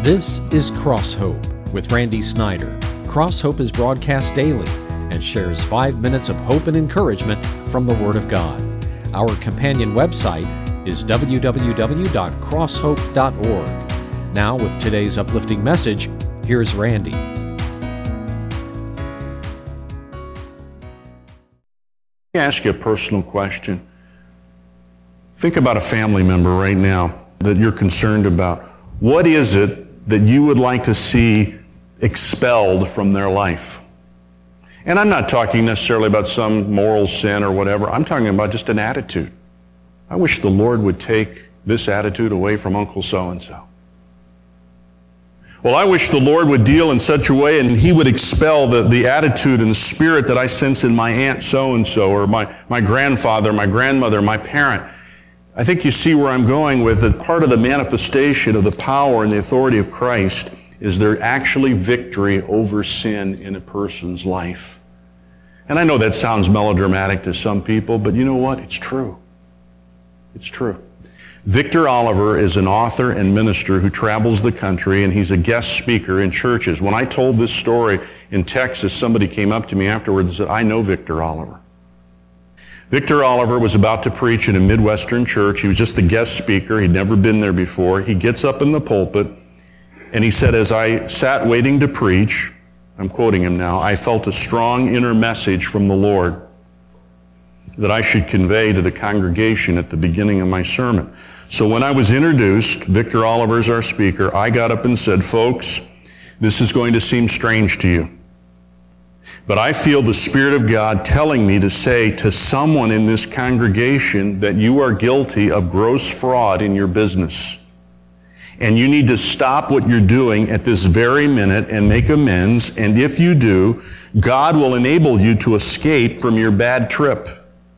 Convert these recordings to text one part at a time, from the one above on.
This is Cross Hope with Randy Snyder. Cross Hope is broadcast daily and shares 5 minutes of hope and encouragement from the Word of God. Our companion website is www.crosshope.org. Now, with today's uplifting message, here's Randy. Let me ask you a personal question. Think about a family member right now that you're concerned about. What is it that you would like to see expelled from their life? And I'm not talking necessarily about some moral sin or whatever. I'm talking about just an attitude. I wish the Lord would take this attitude away from Uncle so-and-so. Well, I wish the Lord would deal in such a way and He would expel the attitude and the spirit that I sense in my aunt so-and-so or my grandfather, my grandmother, my parent. I think you see where I'm going with it. Part of the manifestation of the power and the authority of Christ is there actually victory over sin in a person's life. And I know that sounds melodramatic to some people, but you know what? It's true. It's true. Victor Oliver is an author and minister who travels the country, and he's a guest speaker in churches. When I told this story in Texas, somebody came up to me afterwards and said, I know Victor Oliver. Victor Oliver was about to preach in a Midwestern church. He was just a guest speaker. He'd never been there before. He gets up in the pulpit, and he said, as I sat waiting to preach, I'm quoting him now, I felt a strong inner message from the Lord that I should convey to the congregation at the beginning of my sermon. So when I was introduced, Victor Oliver is our speaker, I got up and said, folks, this is going to seem strange to you, but I feel the Spirit of God telling me to say to someone in this congregation that you are guilty of gross fraud in your business. And you need to stop what you're doing at this very minute and make amends. And if you do, God will enable you to escape from your bad trip.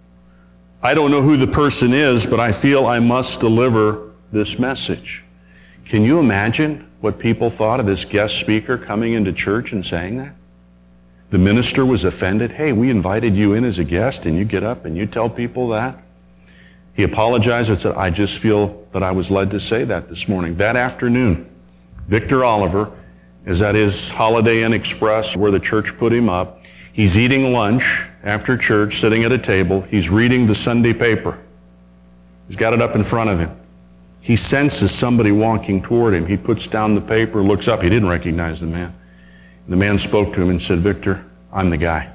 I don't know who the person is, but I feel I must deliver this message. Can you imagine what people thought of this guest speaker coming into church and saying that? The minister was offended. Hey, we invited you in as a guest, and you get up and you tell people that? He apologized and said, I just feel that I was led to say that this morning. That afternoon, Victor Oliver is at his Holiday Inn Express where the church put him up. He's eating lunch after church, sitting at a table. He's reading the Sunday paper. He's got it up in front of him. He senses somebody walking toward him. He puts down the paper, looks up. He didn't recognize the man. The man spoke to him and said, Victor, I'm the guy.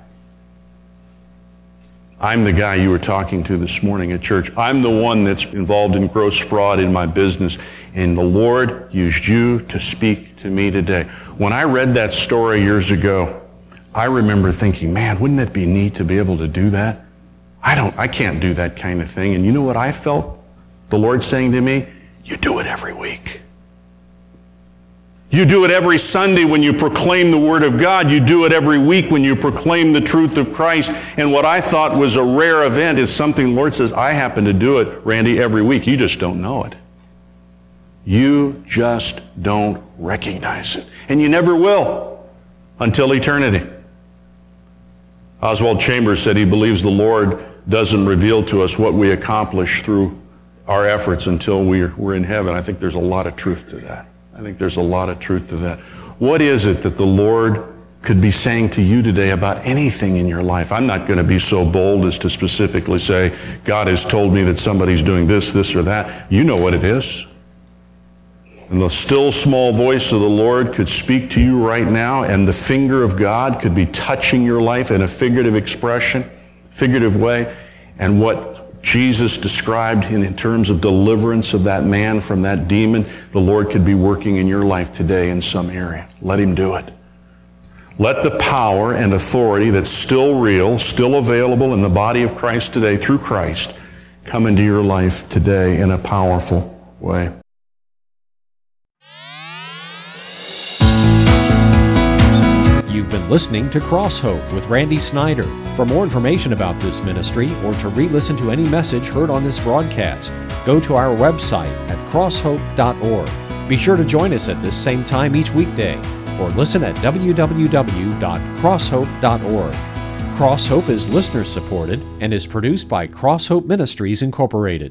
I'm the guy you were talking to this morning at church. I'm the one that's involved in gross fraud in my business, and the Lord used you to speak to me today. When I read that story years ago, I remember thinking, man, wouldn't it be neat to be able to do that? I can't do that kind of thing. And you know what I felt the Lord saying to me? You do it every week. You do it every Sunday when you proclaim the Word of God. You do it every week when you proclaim the truth of Christ. And what I thought was a rare event is something the Lord says, I happen to do it, Randy, every week. You just don't know it. You just don't recognize it. And you never will until eternity. Oswald Chambers said he believes the Lord doesn't reveal to us what we accomplish through our efforts until we're in heaven. I think there's a lot of truth to that. What is it that the Lord could be saying to you today about anything in your life? I'm not going to be so bold as to specifically say, God has told me that somebody's doing this or that. You know what it is. And the still small voice of the Lord could speak to you right now, and the finger of God could be touching your life in a figurative way. And what Jesus described in terms of deliverance of that man from that demon, the Lord could be working in your life today in some area. Let Him do it. Let the power and authority that's still real, still available in the body of Christ today through Christ, come into your life today in a powerful way. You've been listening to Cross Hope with Randy Snyder. For more information about this ministry or to re-listen to any message heard on this broadcast, go to our website at crosshope.org. Be sure to join us at this same time each weekday or listen at www.crosshope.org. Cross Hope is listener supported and is produced by Cross Hope Ministries Incorporated.